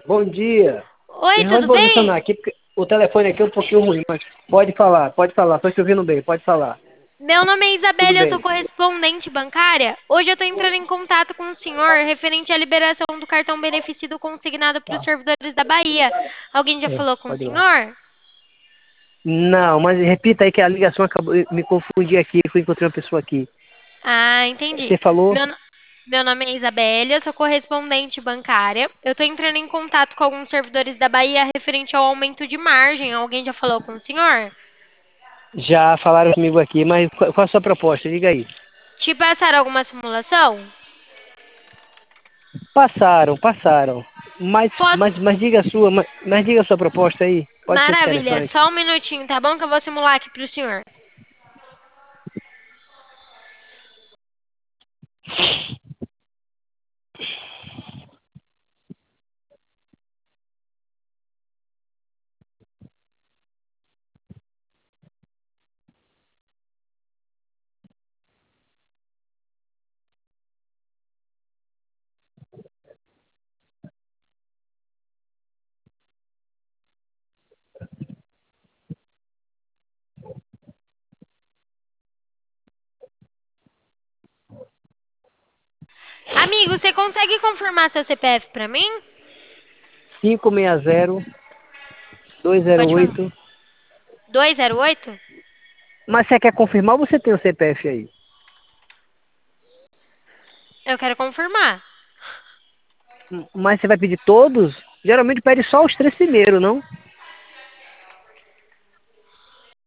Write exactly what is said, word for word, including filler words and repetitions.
Bom dia. Oi, Deixa eu tudo posicionar bem? aqui, porque o telefone aqui é um pouquinho ruim, mas pode falar, pode falar. Estou te ouvindo bem, pode falar. Meu nome é Tudo Isabela, eu sou bem. correspondente bancária. Hoje eu estou entrando em contato com o senhor referente à liberação do cartão benefício consignado para os Tá. servidores da Bahia. Alguém já É, falou com o pode ir lá. senhor? Não, mas repita aí que a ligação acabou, eu me confundi aqui, eu encontrei uma pessoa aqui. Ah, entendi. Você falou? Meu, no- Meu nome é Isabela, eu sou correspondente bancária. Eu estou entrando em contato com alguns servidores da Bahia referente ao aumento de margem. Alguém já falou com o senhor? Já falaram comigo aqui, mas qual, qual a sua proposta? Diga aí. Te passaram alguma simulação? Passaram, passaram. Mas, Posso. mas, mas diga a sua, mas, mas diga a sua proposta aí. Pode ser Maravilha, interessante. só um minutinho, tá bom? Que eu vou simular aqui pro senhor. Amigo, você consegue confirmar seu C P F pra mim? cinco seis zero, dois zero Pode falar. oito. Dois zero oito? Mas você quer confirmar ou você tem o C P F aí? Eu quero confirmar. Mas você vai pedir todos? Geralmente pede só os três primeiros, não?